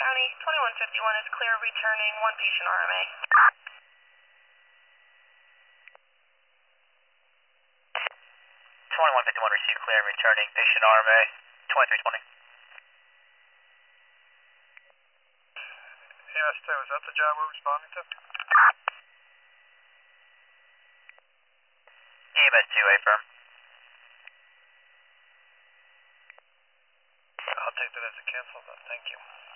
County, 2151 is clear returning one patient RMA. 2151 received clear returning patient RMA, 2320. EMS 2, is that the job we're responding to? EMS 2, affirm. I'll take that as a cancel, then. Thank you.